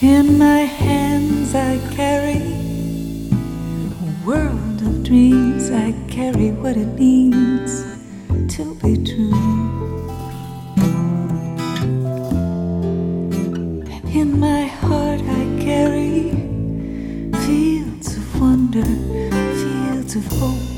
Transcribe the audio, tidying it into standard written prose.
In my hands I carry a world of dreams. I carry what it means to be true. And in my heart I carry fields of wonder, fields of hope.